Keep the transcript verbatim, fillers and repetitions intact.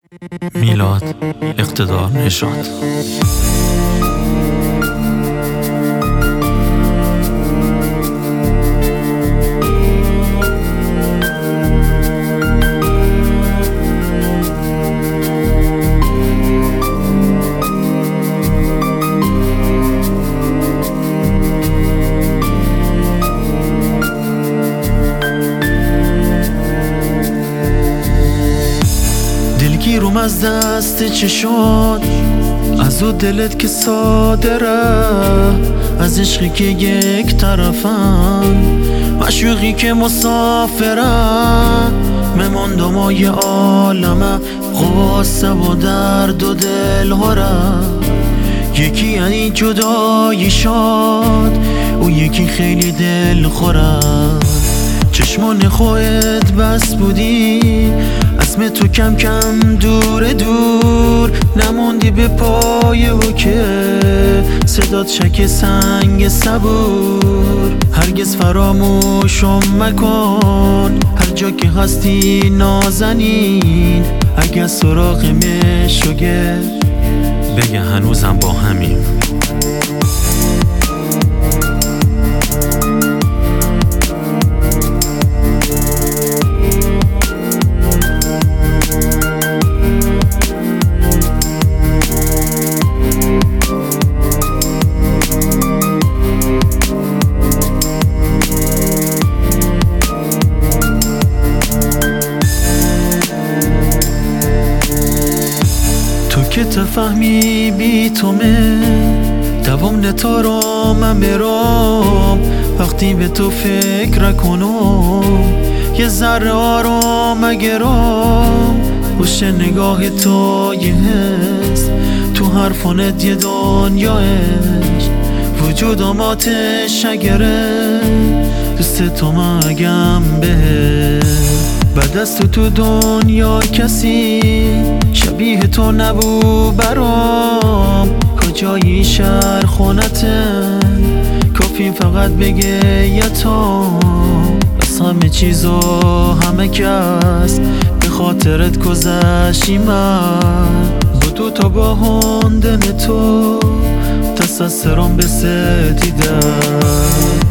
میلاد اقتدار نژاد. دلگیرم از دست چشات، از او دلت که صادره، از عشقی که یک طرفم، مشوقی که مسافره، مماندم و یه عالمه غصه و درد و دل هره. یکی یعنی جدایی شاد، او یکی خیلی دل خوره. چشمان خودت بس بودی، اسم تو کم کم دور دور نموندی به پای او که صدات شک سنگ صبور. هرگز فراموشم مکن، هر جا که هستی نازنین، اگه سراغ مشوگه بگه هنوزم با همیم. که تفهمی بی تومه دوام نتارم میرم، وقتی به تو فکر کنم یه ذره آرام گرام. خوش نگاه تو یه حس، تو حرفانت یه دنیا عشق، وجودم آتش گره، دوست تو مگم به بعد از تو تو دنیا کسی شبیه تو نبود برام. کجایی شهر خونتن، کافی فقط بگه یتام، بس همه چیز و همه کس به خاطرت گذشتی. من بودو تا با هندن تو دست از سرم بسدیدم.